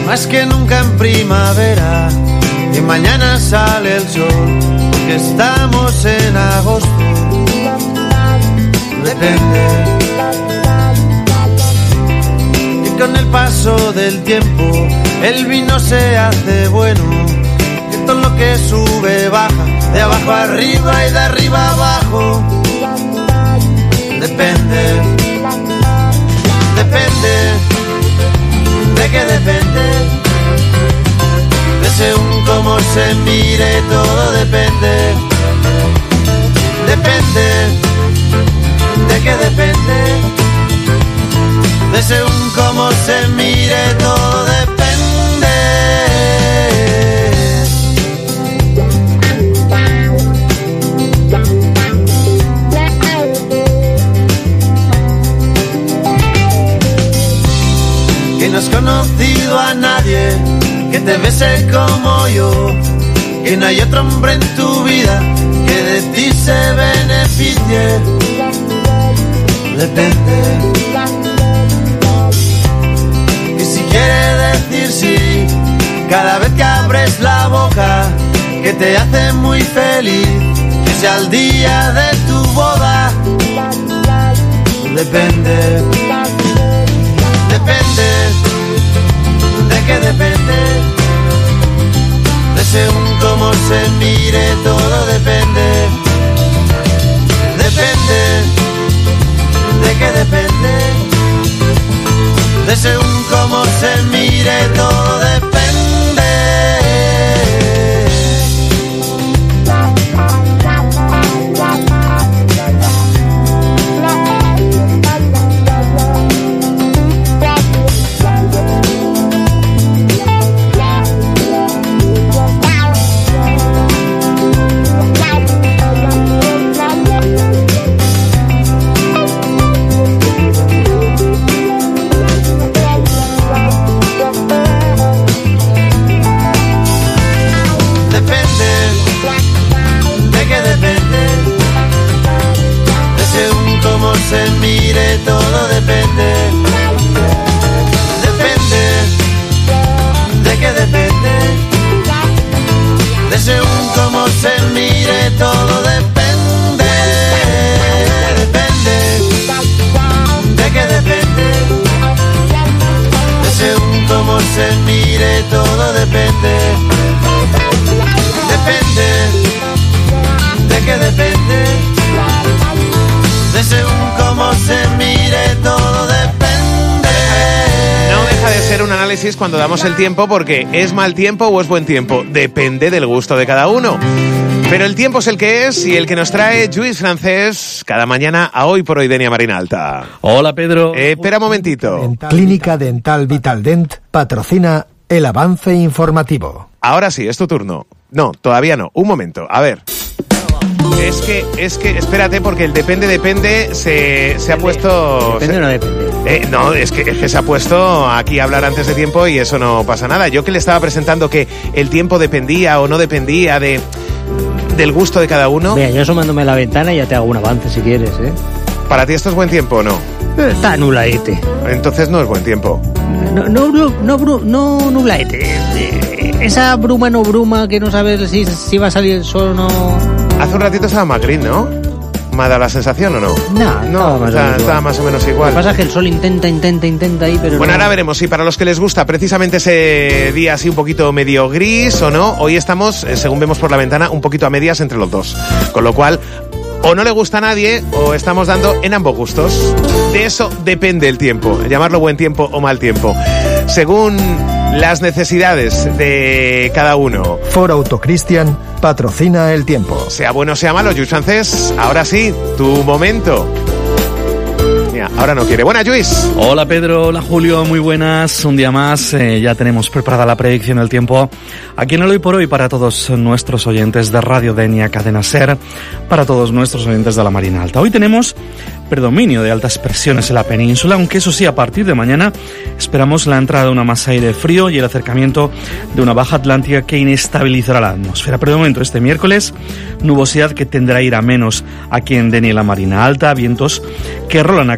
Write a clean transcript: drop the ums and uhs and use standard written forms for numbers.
más que nunca en primavera, y mañana sale el sol, porque estamos en agosto. Depende. Y con el paso del tiempo, el vino se hace bueno, que todo lo que sube baja, de abajo arriba y de arriba abajo. Depende. Depende. ¿De qué depende? De según cómo se mire, todo depende. Depende. ¿De qué depende? De según cómo se mire, todo depende. Que no has conocido a nadie que te bese como yo, que no hay otro hombre en tu vida que de ti se beneficie. Depende. Y si quiere decir sí, cada vez que abres la boca, que te hace muy feliz, que sea el día de tu boda. Depende. Depende. ¿De qué depende? De según cómo se mire, todo depende. Depende. ¿De qué depende? De según cómo se mire, todo depende. Se mire, todo depende. Depende. ¿De qué depende? De según cómo se mire, todo depende. Depende. ¿De qué depende? De según cómo se mire, todo depende. Depende. ¿De qué depende? De según cómo se mire, todo depende. No deja de ser un análisis cuando damos el tiempo, porque ¿es mal tiempo o es buen tiempo? Depende del gusto de cada uno. Pero el tiempo es el que es, y el que nos trae Lluís Francés cada mañana a Hoy por Hoy Denia Marina Alta. Hola, Pedro. Espera un momentito. Clínica Dental Vitaldent patrocina el avance informativo. Ahora sí, es tu turno. No, todavía no. Un momento, a ver. Es que, espérate, porque el depende se ha puesto... ¿Depende o no depende? No, es que se ha puesto aquí a hablar antes de tiempo y eso no pasa nada. Yo que le estaba presentando que el tiempo dependía o no dependía del gusto de cada uno. Mira, yo asomándome a la ventana ya te hago un avance si quieres, ¿eh? ¿Para ti esto es buen tiempo o no? Está nublaete. Entonces no es buen tiempo. No nublaete. Esa bruma no bruma que no sabes si va a salir el sol o no... Hace un ratito estaba más gris, ¿no? ¿Me ha dado la sensación o no? No, estaba más o menos igual. Lo que pasa es que el sol intenta ahí, pero bueno, no. Ahora veremos si para los que les gusta precisamente ese día así un poquito medio gris o no. Hoy estamos, según vemos por la ventana, un poquito a medias entre los dos. Con lo cual, o no le gusta a nadie o estamos dando en ambos gustos. De eso depende el tiempo, llamarlo buen tiempo o mal tiempo, según las necesidades de cada uno. Foro Autocristian patrocina el tiempo. Sea bueno o sea malo, Lluís Francés, ahora sí, tu momento. Mira, ahora no quiere. Buenas, Lluís. Hola, Pedro. Hola, Julio. Muy buenas. Un día más. Ya tenemos preparada la predicción del tiempo aquí en el Hoy por Hoy para todos nuestros oyentes de Radio Denia Cadena Ser, para todos nuestros oyentes de la Marina Alta. Hoy tenemos predominio de altas presiones en la península, aunque eso sí, a partir de mañana esperamos la entrada de una masa de aire frío y el acercamiento de una baja atlántica que inestabilizará la atmósfera. Pero de momento, este miércoles, nubosidad que tendrá a ir a menos aquí en Denia y la Marina Alta, vientos que rolan a